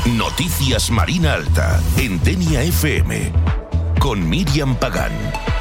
Noticias Marina Alta, en Denia FM, con Míriam Pagán.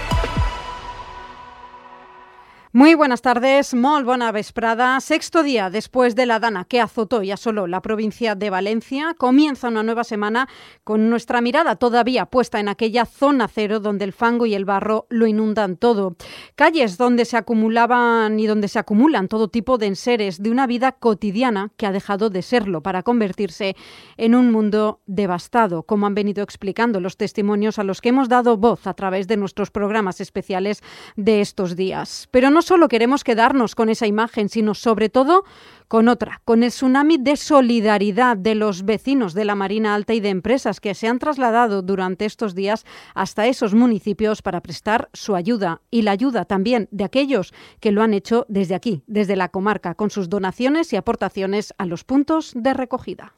Muy buenas tardes, molt bona vesprada. Sexto día después de la dana que azotó y asoló la provincia de Valencia, comienza una nueva semana con nuestra mirada todavía puesta en aquella zona cero donde el fango y el barro lo inundan todo. Calles donde se acumulaban y donde se acumulan todo tipo de enseres de una vida cotidiana que ha dejado de serlo para convertirse en un mundo devastado, como han venido explicando los testimonios a los que hemos dado voz a través de nuestros programas especiales de estos días. Pero no solo queremos quedarnos con esa imagen, sino sobre todo con otra, con el tsunami de solidaridad de los vecinos de la Marina Alta y de empresas que se han trasladado durante estos días hasta esos municipios para prestar su ayuda y la ayuda también de aquellos que lo han hecho desde aquí, desde la comarca, con sus donaciones y aportaciones a los puntos de recogida.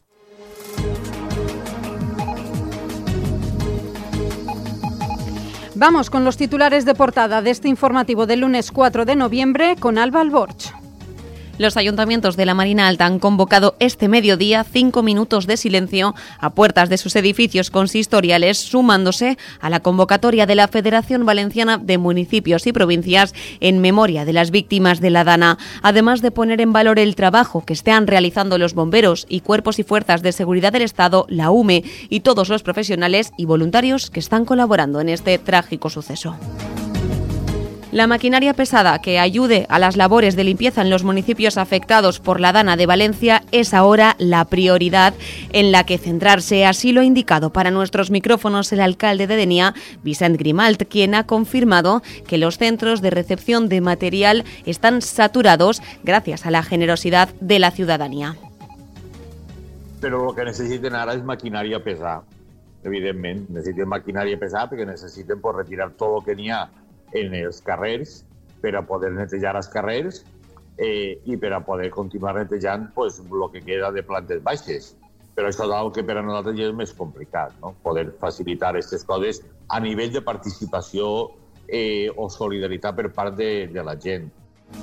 Vamos con los titulares de portada de este informativo del lunes 4 de noviembre con Alba Alborch. Los ayuntamientos de la Marina Alta han convocado este mediodía 5 minutos de silencio a puertas de sus edificios consistoriales, sumándose a la convocatoria de la Federación Valenciana de Municipios y Provincias en memoria de las víctimas de la dana, además de poner en valor el trabajo que están realizando los bomberos y cuerpos y fuerzas de seguridad del Estado, la UME, y todos los profesionales y voluntarios que están colaborando en este trágico suceso. La maquinaria pesada que ayude a las labores de limpieza en los municipios afectados por la dana de Valencia es ahora la prioridad en la que centrarse. Así lo ha indicado para nuestros micrófonos el alcalde de Denia, Vicent Grimalt, quien ha confirmado que los centros de recepción de material están saturados gracias a la generosidad de la ciudadanía. Pero lo que necesiten ahora es maquinaria pesada, evidentment. Necessiten maquinaria pesada perquè necessiten retirar tot el que n'hi ha en els carrers per a poder netejar els carrers i per a poder continuar netejant el que queda de plantes baixes. Però això és una que per a nosaltres ja és més complicat, no? Poder facilitar aquestes coses a nivell de participació o solidaritat per part de la gent.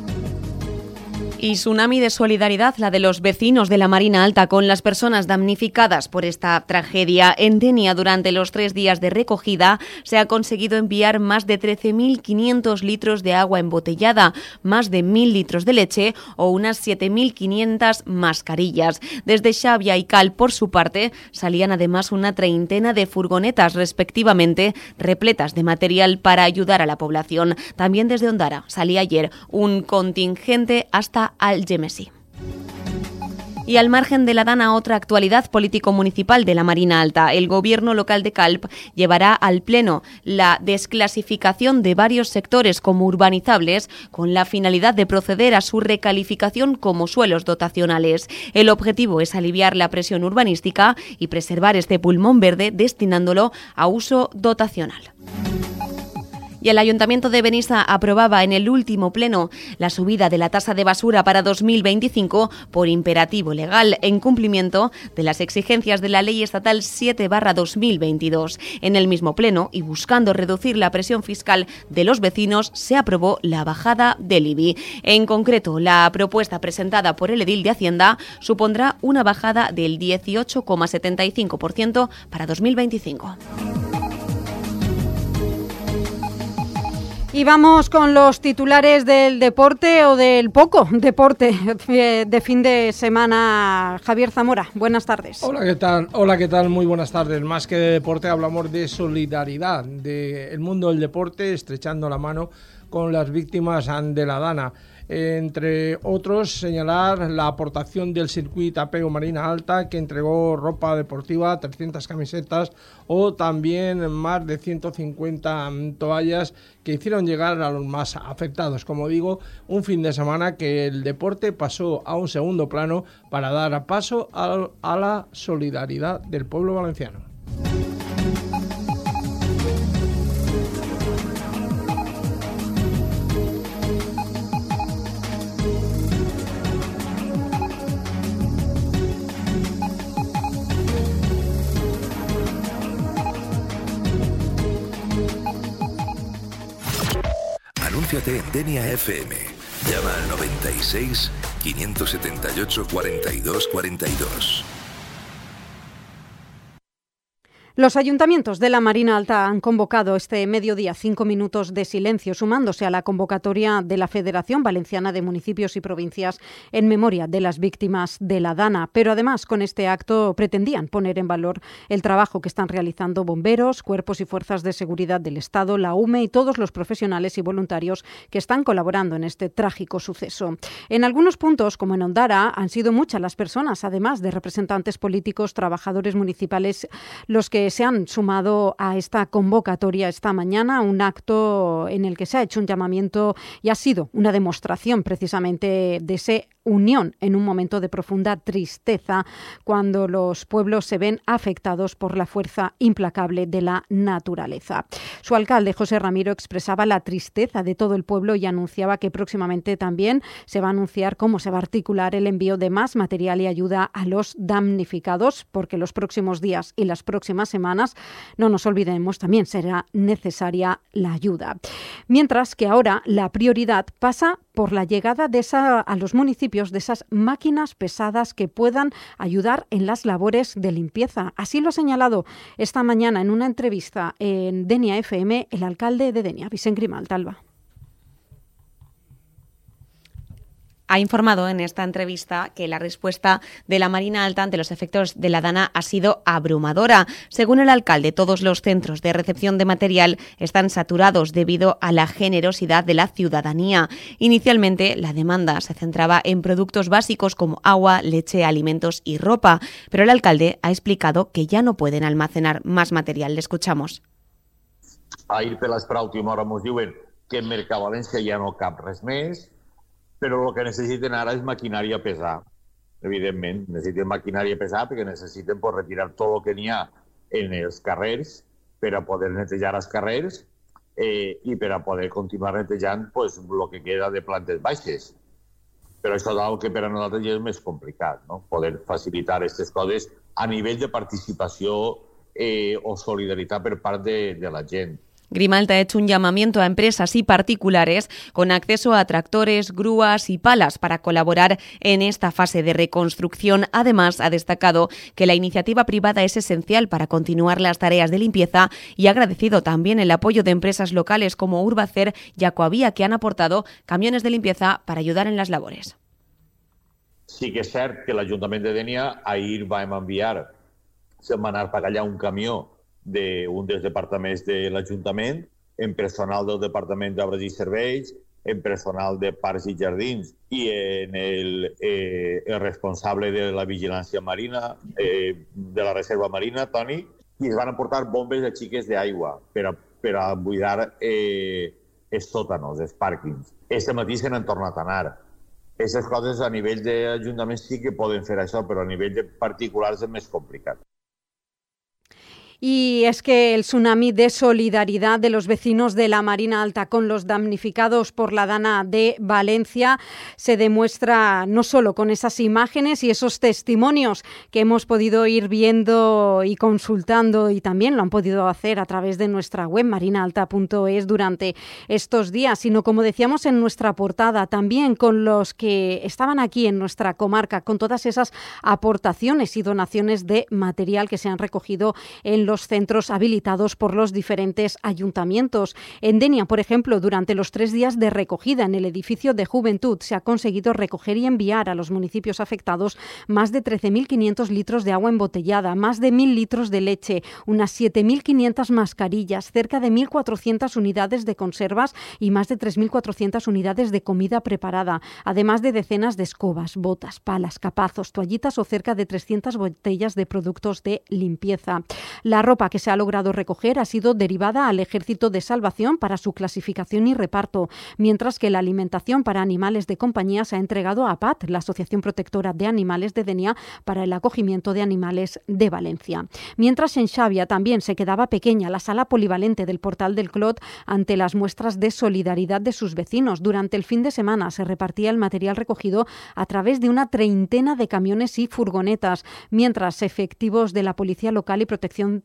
Y tsunami de solidaridad, la de los vecinos de la Marina Alta con las personas damnificadas por esta tragedia. En Denia, durante los 3 días de recogida, se ha conseguido enviar más de 13.500 litros de agua embotellada, más de 1.000 litros de leche o unas 7.500 mascarillas. Desde Xàbia y Cal, por su parte, salían además una treintena de furgonetas, respectivamente, repletas de material para ayudar a la población. También desde Ondara salía ayer un contingente hasta Algemesí. Y al margen de la dana, otra actualidad político-municipal de la Marina Alta. El gobierno local de Calp llevará al pleno la desclasificación de varios sectores como urbanizables con la finalidad de proceder a su recalificación como suelos dotacionales. El objetivo es aliviar la presión urbanística y preservar este pulmón verde destinándolo a uso dotacional. Y el Ayuntamiento de Benissa aprobaba en el último pleno la subida de la tasa de basura para 2025 por imperativo legal, en cumplimiento de las exigencias de la Ley Estatal 7/2022. En el mismo pleno, y buscando reducir la presión fiscal de los vecinos, se aprobó la bajada del IBI. En concreto, la propuesta presentada por el edil de Hacienda supondrá una bajada del 18,75% para 2025. Y vamos con los titulares del deporte o del poco deporte de fin de semana. Javier Zamora, buenas tardes. Hola, ¿qué tal? Hola, ¿qué tal? Muy buenas tardes. Más que de deporte hablamos de solidaridad, del mundo del deporte, estrechando la mano con las víctimas de la dana. Entre otros, señalar la aportación del Circuit Apego Marina Alta, que entregó ropa deportiva, 300 camisetas o también más de 150 toallas que hicieron llegar a los más afectados. Como digo, un fin de semana que el deporte pasó a un segundo plano para dar paso a la solidaridad del pueblo valenciano. Anúnciate en Denia FM. Llama al 96 578 42 42. Los ayuntamientos de la Marina Alta han convocado este mediodía 5 minutos de silencio, sumándose a la convocatoria de la Federación Valenciana de Municipios y Provincias en memoria de las víctimas de la Dana. Pero además, con este acto pretendían poner en valor el trabajo que están realizando bomberos, cuerpos y fuerzas de seguridad del Estado, la UME y todos los profesionales y voluntarios que están colaborando en este trágico suceso. En algunos puntos, como en Ondara, han sido muchas las personas, además de representantes políticos, trabajadores municipales, los que se han sumado a esta convocatoria esta mañana, un acto en el que se ha hecho un llamamiento y ha sido una demostración precisamente de esa unión en un momento de profunda tristeza cuando los pueblos se ven afectados por la fuerza implacable de la naturaleza. Su alcalde, José Ramiro, expresaba la tristeza de todo el pueblo y anunciaba que próximamente también se va a anunciar cómo se va a articular el envío de más material y ayuda a los damnificados, porque los próximos días y las próximas semanas, no nos olvidemos, también será necesaria la ayuda. Mientras que ahora la prioridad pasa por la llegada a los municipios de esas máquinas pesadas que puedan ayudar en las labores de limpieza. Así lo ha señalado esta mañana en una entrevista en Denia FM el alcalde de Denia, Vicent Grimalt. Alba. Ha informado en esta entrevista que la respuesta de la Marina Alta ante los efectos de la Dana ha sido abrumadora. Según el alcalde, todos los centros de recepción de material están saturados debido a la generosidad de la ciudadanía. Inicialmente, la demanda se centraba en productos básicos como agua, leche, alimentos y ropa, pero el alcalde ha explicado que ya no pueden almacenar más material. Le escuchamos. Ahir per l'esperar a última hora ens diuen que en Mercavalència ja no cap res més, però el que necessiten ara és maquinària pesada. Evidentment, necessiten maquinària pesada perquè necessiten retirar tot el que n'hi ha en els carrers per a poder netejar els carrers i per a poder continuar netejant el que queda de plantes baixes. Però això és el que per a nosaltres ja és més complicat, no? Poder facilitar aquestes coses a nivell de participació o solidaritat per part de la gent. Grimalt ha hecho un llamamiento a empresas y particulares con acceso a tractores, grúas y palas para colaborar en esta fase de reconstrucción. Además, ha destacado que la iniciativa privada es esencial para continuar las tareas de limpieza y ha agradecido también el apoyo de empresas locales como Urbacer y Aquavia, que han aportado camiones de limpieza para ayudar en las labores. Sí que és cert que l'Ajuntament de Dénia ahir vam enviar setmanar per allà un camió d'un dels departaments de l'Ajuntament, en personal del Departament d'Obres i Serveis, en personal de Parcs i Jardins i en el responsable de la vigilància marina, de la Reserva Marina, Toni, i es van aportar bombes de xiques d'aigua per a buidar els sòtanos, els pàrquings. Este matí se n'han tornat a anar. Aquestes coses a nivell d'Ajuntament sí que poden fer això, però a nivell de particulars és més complicat. Y es que el tsunami de solidaridad de los vecinos de la Marina Alta con los damnificados por la Dana de Valencia se demuestra no solo con esas imágenes y esos testimonios que hemos podido ir viendo y consultando, y también lo han podido hacer a través de nuestra web marinaalta.es durante estos días, sino, como decíamos en nuestra portada, también con los que estaban aquí en nuestra comarca, con todas esas aportaciones y donaciones de material que se han recogido en los centros habilitados por los diferentes ayuntamientos. En Denia, por ejemplo, durante los 3 días de recogida en el edificio de Juventud se ha conseguido recoger y enviar a los municipios afectados más de 13.500 litros de agua embotellada, más de 1.000 litros de leche, unas 7.500 mascarillas, cerca de 1.400 unidades de conservas y más de 3.400 unidades de comida preparada, además de decenas de escobas, botas, palas, capazos, toallitas o cerca de 300 botellas de productos de limpieza. La ropa que se ha logrado recoger ha sido derivada al Ejército de Salvación para su clasificación y reparto, mientras que la alimentación para animales de compañía se ha entregado a PAT, la Asociación Protectora de Animales de Denia, para el acogimiento de animales de Valencia. Mientras en Xàbia también se quedaba pequeña la sala polivalente del Portal del Clot ante las muestras de solidaridad de sus vecinos. Durante el fin de semana se repartía el material recogido a través de una treintena de camiones y furgonetas, mientras efectivos de la Policía Local y Protección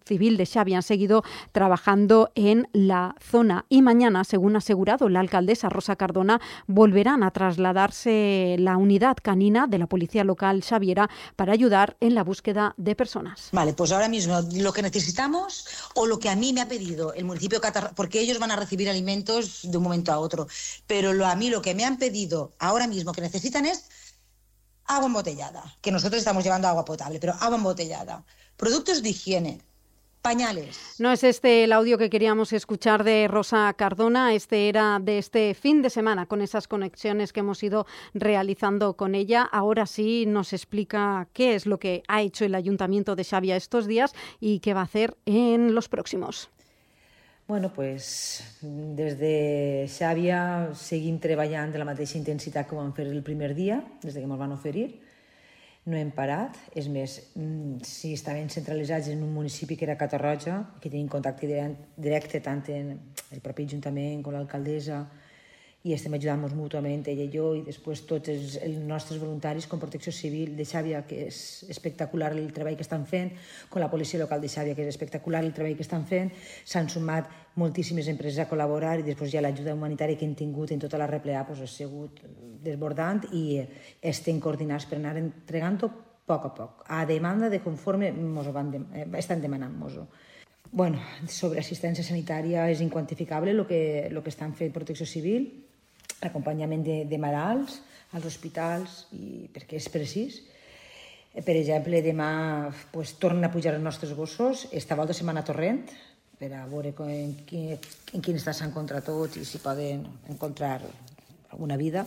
Civil de Xàbia han seguido trabajando en la zona y mañana, según ha asegurado la alcaldesa Rosa Cardona, volverán a trasladarse la unidad canina de la policía local xaviera para ayudar en la búsqueda de personas. Vale, pues ahora mismo lo que necesitamos o lo que a mí me ha pedido el municipio de Catarroja, porque ellos van a recibir alimentos de un momento a otro, pero a mí lo que me han pedido ahora mismo que necesitan es agua embotellada, que nosotros estamos llevando agua potable, pero agua embotellada, productos de higiene, pañales. No es este el audio que queríamos escuchar de Rosa Cardona, este era de este fin de semana, con esas conexiones que hemos ido realizando con ella. Ahora sí nos explica qué es lo que ha hecho el Ayuntamiento de Xàbia estos días y qué va a hacer en los próximos. Bueno, pues des de Xàbia seguim treballant de la mateixa intensitat que vam fer el primer dia, des que ens van oferir. No hem parat, és més, si estaven centralitzats en un municipi que era Catarroja, que tenim contacte directe tant en el propi Ajuntament com l'alcaldessa, i estem ajudant-nos mútuament, ella i jo, i després tots els nostres voluntaris com Protecció Civil de Xàbia, que és espectacular el treball que estan fent, com la Policia Local de Xàbia, que és espectacular el treball que estan fent. S'han sumat moltíssimes empreses a col·laborar i després ja l'ajuda humanitària que hem tingut en tota la repleà ha sigut desbordant i estem coordinats per anar entregant-ho a poc, a demanda de conforme estan demanant-nos-ho. Bueno, sobre assistència sanitària és inquantificable el que estan fent Protecció Civil, l'acompanyament de malalts als hospitals, perquè és precís. Per exemple, demà tornen a pujar els nostres gossos, esta volta setmana torrent, per a veure en quin estat s'encontra tots i si poden encontrar alguna vida.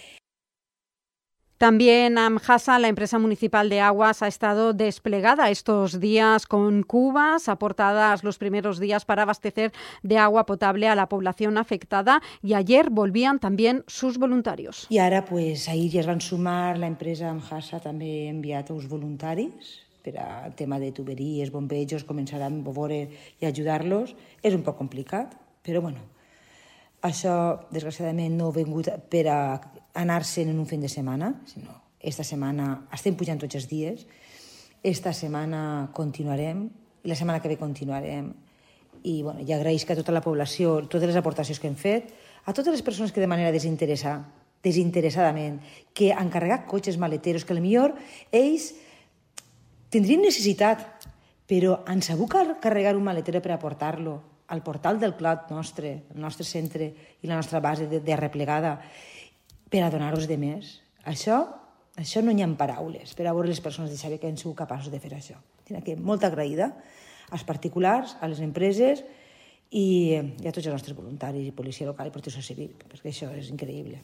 También AMJASA, la empresa municipal de aguas, ha estado desplegada estos días con cubas aportadas los primeros días para abastecer de agua potable a la población afectada y ayer volvían también sus voluntarios. I ara, ahir ja es van sumar, la empresa AMJASA també ha enviat uns voluntaris per al tema de tuberies, bombejos, començaran a veure i ajudar-los. És un poc complicat, però bueno, això desgraciadament no ha vingut per a anar-se'n en un fin de setmana, sinó esta setmana estem pujant tots els dies, esta setmana continuarem, i la setmana que ve continuarem, i bueno, ja agraïsc a tota la població totes les aportacions que hem fet, a totes les persones que de manera desinteressadament, que han carregat cotxes maleteros, que potser ells tindrien necessitat, però han sabut carregar un maletero per aportar-lo al portal del Clot nostre, el nostre centre i la nostra base de replegada, per a donar-los de més. Això no hi ha paraules per a veure les persones de Xàbia que han sigut capaços de fer això. Tinc que molt agraïda als particulars, a les empreses i a tots els nostres voluntaris i Policia Local i Protecció Civil, perquè això és increïble.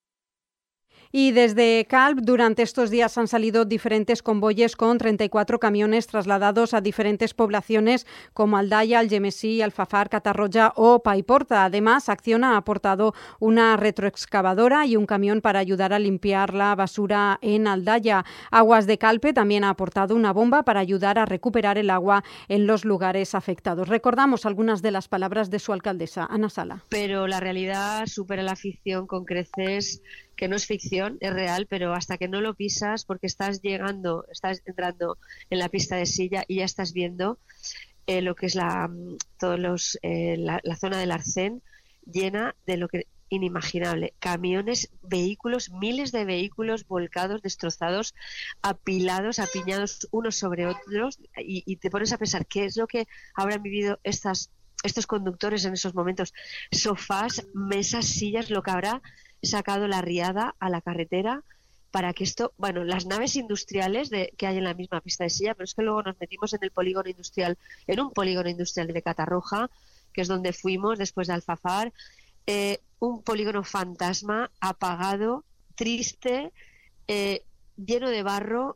Y desde Calp, durante estos días han salido diferentes convoyes con 34 camiones trasladados a diferentes poblaciones como Aldaya, Algemesí, Alfafar, Catarroja o Paiporta. Además, Acciona ha aportado una retroexcavadora y un camión para ayudar a limpiar la basura en Aldaya. Aguas de Calpe también ha aportado una bomba para ayudar a recuperar el agua en los lugares afectados. Recordamos algunas de las palabras de su alcaldesa, Ana Sala. Pero la realidad supera la ficción con creces, que no es ficción, es real, pero hasta que no lo pisas, porque estás entrando en la pista de silla y ya estás viendo lo que es la zona del Arcén llena de lo que inimaginable, camiones, vehículos, miles de vehículos volcados, destrozados, apilados, apiñados unos sobre otros, y te pones a pensar qué es lo que habrán vivido estos conductores en esos momentos, sofás, mesas, sillas, lo que habrá sacado la riada a la carretera para que esto, bueno, las naves industriales que hay en la misma pista de silla, pero es que luego nos metimos en un polígono industrial de Catarroja, que es donde fuimos después de Alfafar, un polígono fantasma, apagado, triste, lleno de barro.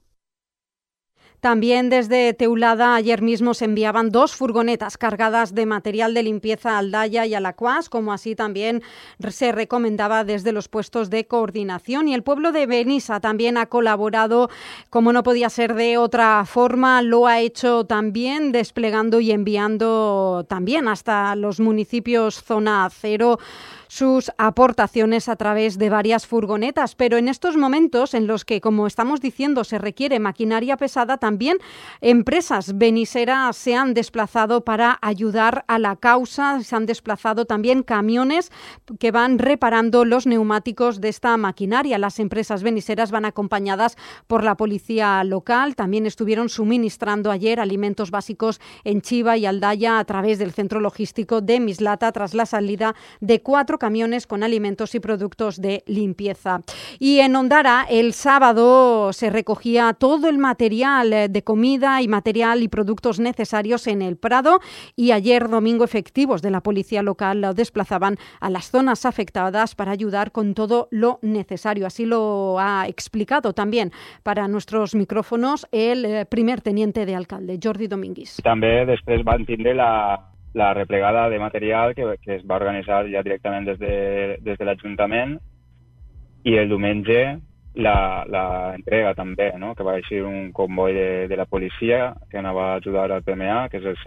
También desde Teulada ayer mismo se enviaban 2 furgonetas cargadas de material de limpieza a Aldaya y Alacuás, como así también se recomendaba desde los puestos de coordinación. Y el pueblo de Benissa también ha colaborado, como no podía ser de otra forma, lo ha hecho también desplegando y enviando también hasta los municipios zona 0 sus aportaciones a través de varias furgonetas. Pero en estos momentos en los que, como estamos diciendo, se requiere maquinaria pesada, también empresas beniseras se han desplazado para ayudar a la causa. Se han desplazado también camiones que van reparando los neumáticos de esta maquinaria. Las empresas beniseras van acompañadas por la policía local. También estuvieron suministrando ayer alimentos básicos en Chiva y Aldaya a través del centro logístico de Mislata tras la salida de 4 camiones con alimentos y productos de limpieza. Y en Ondara el sábado se recogía todo el material de comida y material y productos necesarios en el Prado, y ayer domingo efectivos de la policía local lo desplazaban a las zonas afectadas para ayudar con todo lo necesario. Así lo ha explicado también para nuestros micrófonos el primer teniente de alcalde, Jordi Domínguez. També després van tindre la replegada de material que es va organitzar ja directament des de l'Ajuntament, i el diumenge la entrega també, no? Que va eixir un comboi de la policia que anava a ajudar al PMA, que és el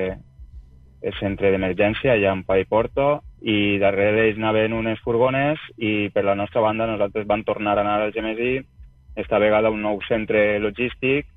centre d'emergència allà en Paiporto, i darrere d'ells anaven unes furgones, i per la nostra banda nosaltres vam tornar a anar al Gemesí, esta vegada un nou centre logístic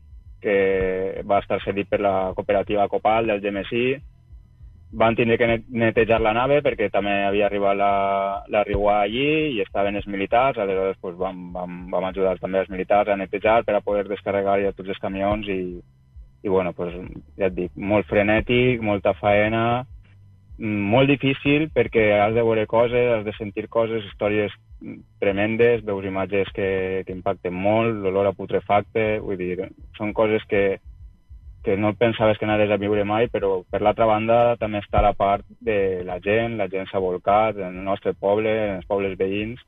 que va estar cedit per la cooperativa Copal del Gemesí. Van tindre que netejar la nave perquè també havia arribat la riua allí i estaven els militars. Aleshores pues, vam ajudar també els militars a netejar per a poder descarregar ja tots els camions i bueno, pues, ja et dic, molt frenètic, molta faena, molt difícil perquè has de veure coses, has de sentir coses, històries tremendes, veus imatges que impacten molt, l'olor a putrefacte, vull dir, són coses que no pensaves que anaves a viure mai, però per l'altra banda també està la part de la gent s'ha volcat en el nostre poble, en els pobles veïns,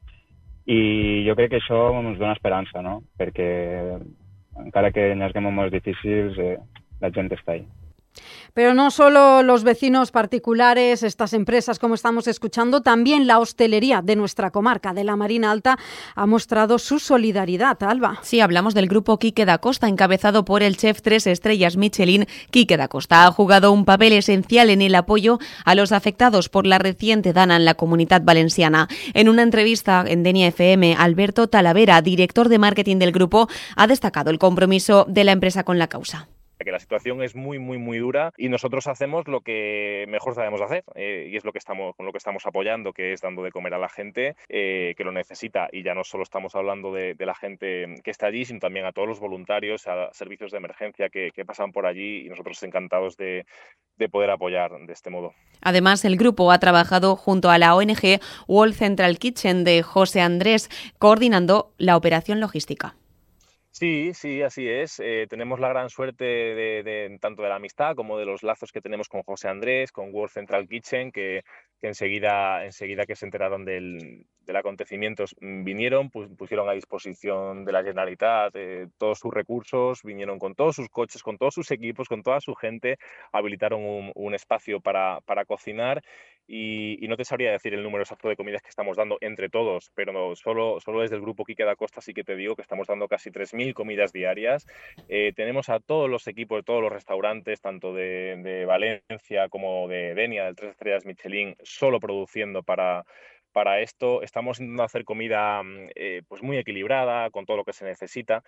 i jo crec que això ens dona esperança, no? Perquè encara que n'hi hagi moments difícils, la gent està ahí. Pero no solo los vecinos particulares, estas empresas, como estamos escuchando, también la hostelería de nuestra comarca, de la Marina Alta, ha mostrado su solidaridad. Alba. Sí, hablamos del grupo Quique da Costa, encabezado por el chef 3 estrellas Michelin. Quique da Costa ha jugado un papel esencial en el apoyo a los afectados por la reciente dana en la Comunitat Valenciana. En una entrevista en Denia FM, Alberto Talavera, director de marketing del grupo, ha destacado el compromiso de la empresa con la causa. Que la situación es muy dura y nosotros hacemos lo que mejor sabemos hacer y es con lo que estamos apoyando, que es dando de comer a la gente que lo necesita, y ya no solo estamos hablando de la gente que está allí, sino también a todos los voluntarios, a servicios de emergencia que pasan por allí, y nosotros encantados de poder apoyar de este modo. Además, el grupo ha trabajado junto a la ONG World Central Kitchen de José Andrés, coordinando la operación logística. Sí, así es. Tenemos la gran suerte de tanto de la amistad como de los lazos que tenemos con José Andrés, con World Central Kitchen, que enseguida que se enteraron del acontecimiento vinieron, pusieron a disposición de la Generalitat todos sus recursos, vinieron con todos sus coches, con todos sus equipos, con toda su gente, habilitaron un espacio para cocinar, y no te sabría decir el número exacto de comidas que estamos dando entre todos, pero solo desde el grupo Quique da Costa sí que te digo que estamos dando casi 3.000 comidas diarias. Tenemos a todos los equipos de todos los restaurantes, tanto de Valencia como de Denia, del 3 estrellas Michelin, solo produciendo para esto. Estamos intentando hacer comida pues muy equilibrada, con todo lo que se necesita,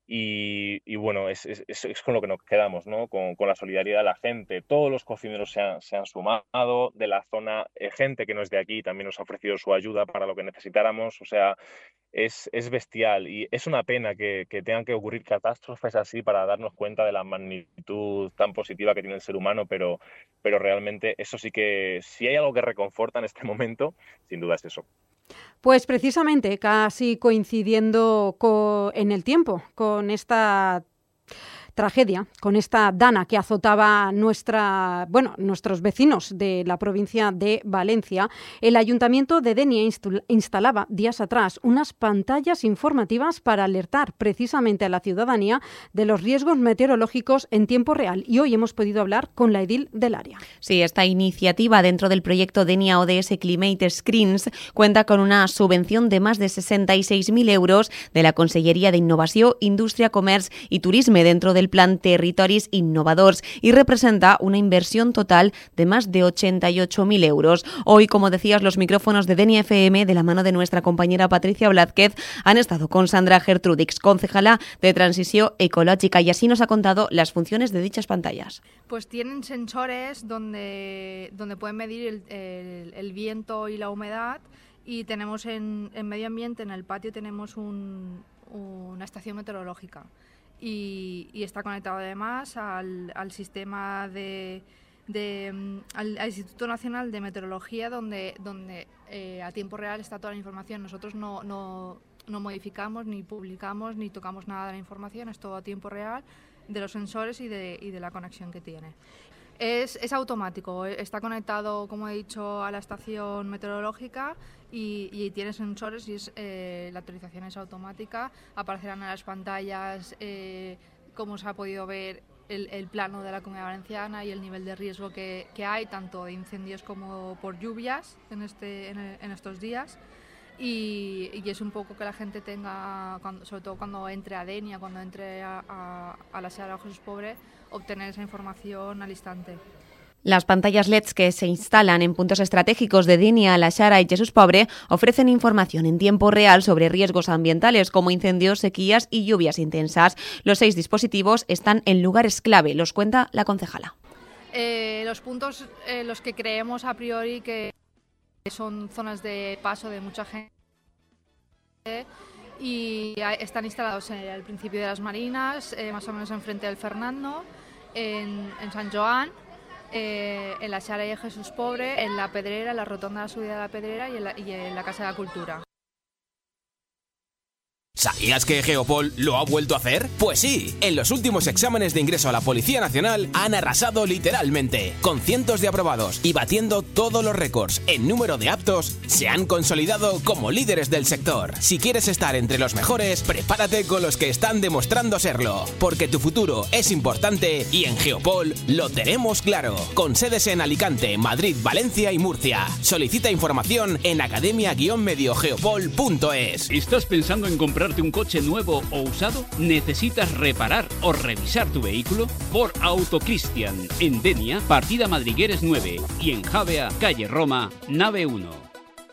y bueno, es con lo que nos quedamos, ¿no? Con la solidaridad de la gente. Todos los cocineros se han sumado, de la zona, gente que no es de aquí también nos ha ofrecido su ayuda para lo que necesitáramos. O sea, es bestial, y es una pena que tengan que ocurrir catástrofes así para darnos cuenta de la magnitud tan positiva que tiene el ser humano, pero realmente eso sí que, si hay algo que reconforta en este momento, sin duda es eso. Pues precisamente, casi coincidiendo en el tiempo con esta tragedia, con esta dana que azotaba nuestros vecinos de la provincia de Valencia, el Ayuntamiento de Denia instalaba días atrás unas pantallas informativas para alertar precisamente a la ciudadanía de los riesgos meteorológicos en tiempo real, y hoy hemos podido hablar con la edil del área. Sí, esta iniciativa dentro del proyecto Denia ODS Climate Screens cuenta con una subvención de más de 66.000 euros de la Conselleria de Innovació, Indústria, Comerç y Turisme dentro del del plan Territoris Innovadors y representa una inversión total de más de 88.000 euros. Hoy, como decías, los micrófonos de Denia FM, de la mano de nuestra compañera Patricia Blázquez, han estado con Sandra Gertrudix, concejala de Transición Ecológica, y así nos ha contado las funciones de dichas pantallas. Pues tienen sensores donde pueden medir el viento y la humedad, y tenemos en medio ambiente, en el patio, tenemos una estación meteorológica y está conectado además al sistema al Instituto Nacional de Meteorología, donde a tiempo real está toda la información. Nosotros no modificamos, ni publicamos, ni tocamos nada de la información, es todo a tiempo real de los sensores y de la conexión que tiene. Es automático, está conectado, como he dicho, a la estación meteorológica y tiene sensores, y la actualización es automática. Aparecerán en las pantallas, como se ha podido ver, el plano de la Comunidad Valenciana y el nivel de riesgo que hay, tanto de incendios como por lluvias en estos días. Y es un poco que la gente tenga, sobre todo cuando entre a Denia, cuando entre a la Sala de Jesús Pobre, obtener esa información al instante. Las pantallas LEDs que se instalan en puntos estratégicos de Denia, La Xara y Jesús Pobre ofrecen información en tiempo real sobre riesgos ambientales como incendios, sequías y lluvias intensas. Los 6 dispositivos están en lugares clave, los cuenta la concejala. Los puntos los que creemos a priori que son zonas de paso de mucha gente, y están instalados al principio de las Marinas, más o menos enfrente del Fernando, en San Joan, en la Xara y Jesús Pobre, en la Pedrera, en la rotonda de la subida de la Pedrera y en la Casa de la Cultura. ¿Sabías que Geopol lo ha vuelto a hacer? Pues sí, en los últimos exámenes de ingreso a la Policía Nacional han arrasado literalmente. Con cientos de aprobados y batiendo todos los récords en número de aptos, se han consolidado como líderes del sector. Si quieres estar entre los mejores, prepárate con los que están demostrando serlo, porque tu futuro es importante y en Geopol lo tenemos claro. Con sedes en Alicante, Madrid, Valencia y Murcia. Solicita información en academia-mediogeopol.es. ¿Estás pensando en comprarte un coche nuevo o usado? ¿Necesitas reparar o revisar tu vehículo? Por Autocristian, en Denia, partida Madrigueres 9, y en Javea, calle Roma, nave 1.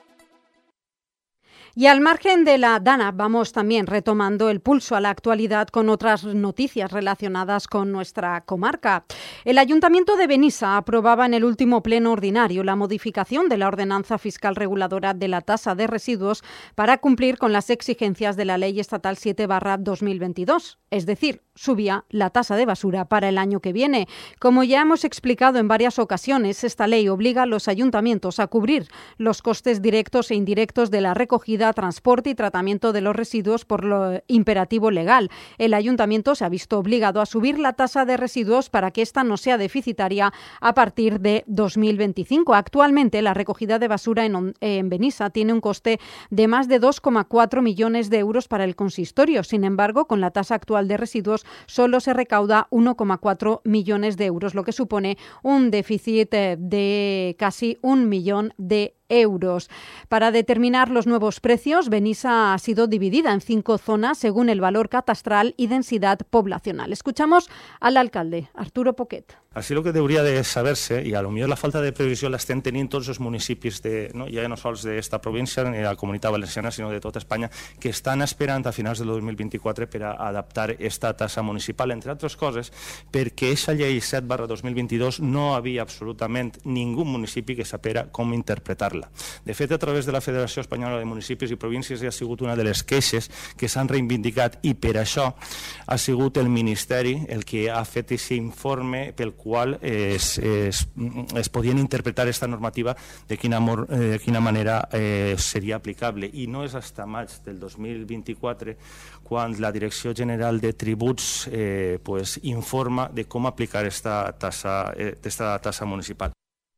Y al margen de la Dana, vamos también retomando el pulso a la actualidad con otras noticias relacionadas con nuestra comarca. El Ayuntamiento de Benissa aprobaba en el último pleno ordinario la modificación de la ordenanza fiscal reguladora de la tasa de residuos para cumplir con las exigencias de la Ley Estatal 7/2022, es decir, subía la tasa de basura para el año que viene. Como ya hemos explicado en varias ocasiones, esta ley obliga a los ayuntamientos a cubrir los costes directos e indirectos de la recogida, transporte y tratamiento de los residuos por lo imperativo legal. El ayuntamiento se ha visto obligado a subir la tasa de residuos para que ésta no sea deficitaria a partir de 2025. Actualmente, la recogida de basura en Benissa tiene un coste de más de 2,4 millones de euros para el consistorio. Sin embargo, con la tasa actual de residuos solo se recauda 1,4 millones de euros, lo que supone un déficit de casi 1 millón de euros. Para determinar los nuevos precios, Benissa ha sido dividida en 5 zonas según el valor catastral y densidad poblacional. Escuchamos al alcalde, Arturo Poquet. Així el que hauria de saber-se, i a lo millor la falta de previsió l'estem tenint tots els municipis, ja no sols d'esta província ni de la Comunitat Valenciana, sinó de tota Espanya, que estan esperant a finals del 2024 per a adaptar esta tassa municipal, entre altres coses, perquè aquesta llei 7/2022 no havia absolutament ningú municipi que sapera com interpretar-la. De fet, a través de la Federació Espanyola de Municipis i Províncies ha sigut una de les queixes que s'han reivindicat, i per això ha sigut el Ministeri el que ha fet aquest informe pel qual es podien interpretar esta normativa de quina manera seria aplicable. I no és fins maig del 2024 quan la Direcció General de Tributs informa de com aplicar esta tassa municipal.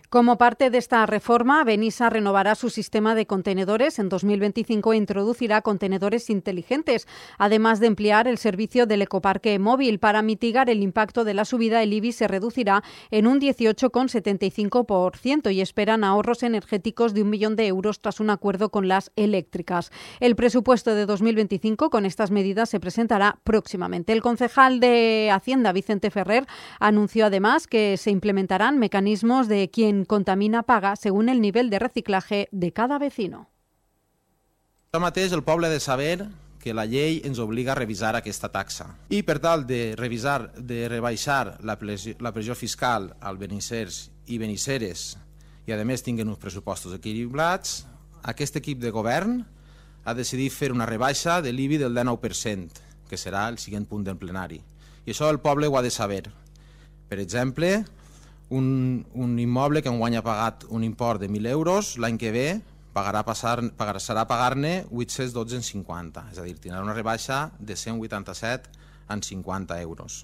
Como parte de esta reforma, Benissa renovará su sistema de contenedores. En 2025 introducirá contenedores inteligentes, además de emplear el servicio del ecoparque móvil. Para mitigar el impacto de la subida, el IBI se reducirá en un 18,75% y esperan ahorros energéticos de 1 millón de euros tras un acuerdo con las eléctricas. El presupuesto de 2025 con estas medidas se presentará próximamente. El concejal de Hacienda, Vicente Ferrer, anunció además que se implementarán mecanismos de quien contamina paga según el nivel de reciclaje de cada vecino. Ara mateix el poble ha de saber que la llei ens obliga a revisar aquesta taxa. I per tal de rebaixar la pressió fiscal als benissers i benisseres i a més tinguen uns pressupostos equilibrats, aquest equip de govern ha decidit fer una rebaixa de l'IBI del 19%, que serà el següent punt del plenari. I això el poble ho ha de saber. Per exemple, un immoble que enguany ha pagat un import de 1.000 euros, l'any que ve serà pagar-ne 812,50, és a dir, tindrà una rebaixa de 187,50 euros.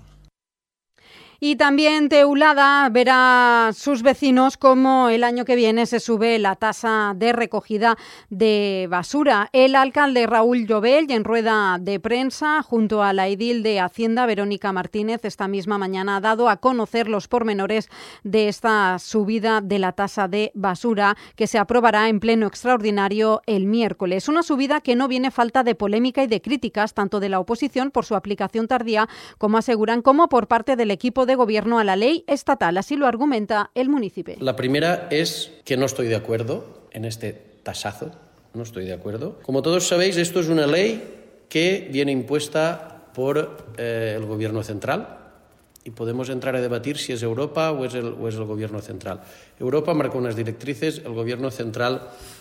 Y también Teulada verá a sus vecinos como el año que viene se sube la tasa de recogida de basura. El alcalde Raúl Llobell, en rueda de prensa, junto a la edil de Hacienda, Verónica Martínez, esta misma mañana ha dado a conocer los pormenores de esta subida de la tasa de basura que se aprobará en pleno extraordinario el miércoles. Una subida que no viene falta de polémica y de críticas, tanto de la oposición por su aplicación tardía, como aseguran, como por parte del equipo de gobierno a la ley estatal. Así lo argumenta el municipio. La primera es que no estoy de acuerdo en este tasazo, no estoy de acuerdo. Como todos sabéis, esto es una ley que viene impuesta por el gobierno central y podemos entrar a debatir si es Europa o es el gobierno central. Europa marca unas directrices, el gobierno central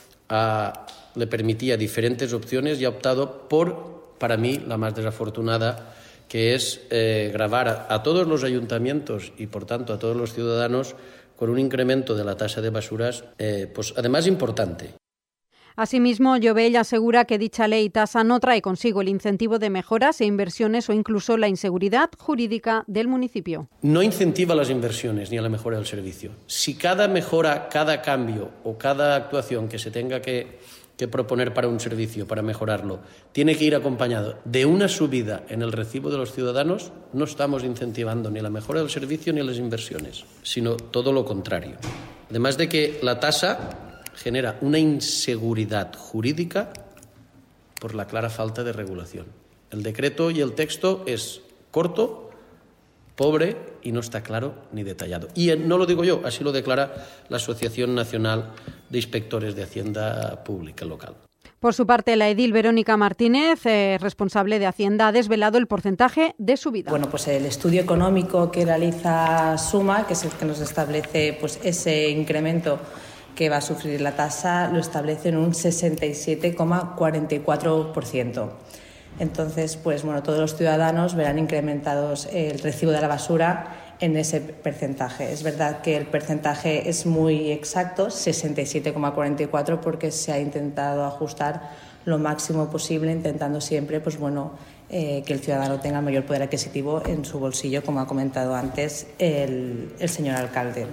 le permitía diferentes opciones y ha optado por, para mí, la más desafortunada, que es gravar a todos los ayuntamientos y, por tanto, a todos los ciudadanos con un incremento de la tasa de basuras, pues además importante. Asimismo, Llobell asegura que dicha ley tasa no trae consigo el incentivo de mejoras e inversiones o incluso la inseguridad jurídica del municipio. No incentiva las inversiones ni a la mejora del servicio. Si cada mejora, cada cambio o cada actuación que se tenga que proponer para un servicio, para mejorarlo, tiene que ir acompañado de una subida en el recibo de los ciudadanos, no estamos incentivando ni la mejora del servicio ni las inversiones, sino todo lo contrario. Además de que la tasa genera una inseguridad jurídica por la clara falta de regulación. El decreto y el texto es corto, pobre y no está claro ni detallado. Y no lo digo yo, así lo declara la Asociación Nacional de Inspectores de Hacienda Pública Local. Por su parte, la edil Verónica Martínez, responsable de Hacienda, ha desvelado el porcentaje de subida. Bueno, pues el estudio económico que realiza Suma, que es el que nos establece pues ese incremento que va a sufrir la tasa, lo establece en un 67,44%. Entonces, pues bueno, todos los ciudadanos verán incrementados el recibo de la basura en ese porcentaje. Es verdad que el porcentaje es muy exacto, 67,44, porque se ha intentado ajustar lo máximo posible, intentando siempre, pues bueno, que el ciudadano tenga mayor poder adquisitivo en su bolsillo, como ha comentado antes el señor alcalde.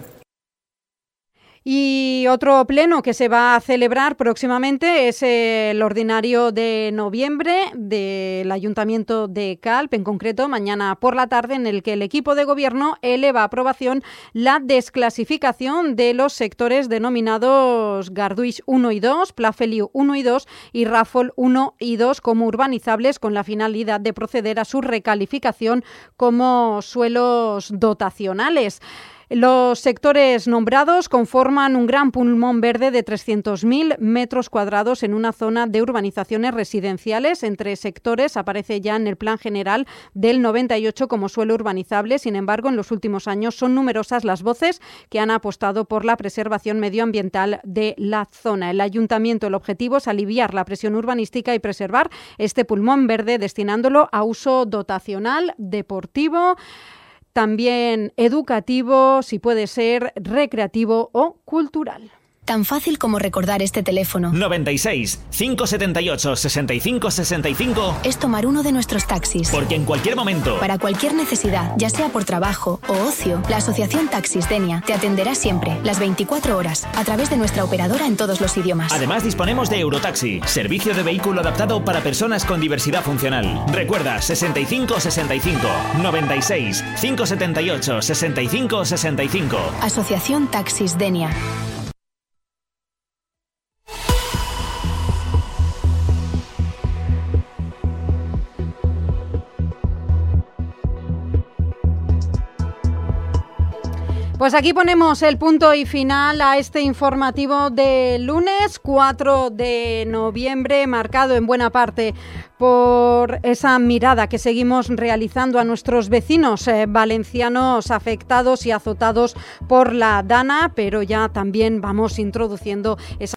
Y otro pleno que se va a celebrar próximamente es el ordinario de noviembre del Ayuntamiento de Calp, en concreto mañana por la tarde, en el que el equipo de gobierno eleva a aprobación la desclasificación de los sectores denominados Garduix 1 y 2, Pla Feliu 1 y 2 y Ràfol 1 y 2 como urbanizables, con la finalidad de proceder a su recalificación como suelos dotacionales. Los sectores nombrados conforman un gran pulmón verde de 300.000 metros cuadrados en una zona de urbanizaciones residenciales. Entre sectores aparece ya en el Plan General del 98 como suelo urbanizable. Sin embargo, en los últimos años son numerosas las voces que han apostado por la preservación medioambiental de la zona. El Ayuntamiento, el objetivo es aliviar la presión urbanística y preservar este pulmón verde destinándolo a uso dotacional, deportivo, también educativo, si puede ser recreativo o cultural. Tan fácil como recordar este teléfono. 96 578 65 65 es tomar uno de nuestros taxis. Porque en cualquier momento, para cualquier necesidad, ya sea por trabajo o ocio, la Asociación Taxis Denia te atenderá siempre, las 24 horas, a través de nuestra operadora en todos los idiomas. Además disponemos de Eurotaxi, servicio de vehículo adaptado para personas con diversidad funcional. Recuerda 65 65 96 578 65 65. Asociación Taxis Denia. Pues aquí ponemos el punto y final a este informativo de lunes 4 de noviembre, marcado en buena parte por esa mirada que seguimos realizando a nuestros vecinos valencianos afectados y azotados por la DANA, pero ya también vamos introduciendo esa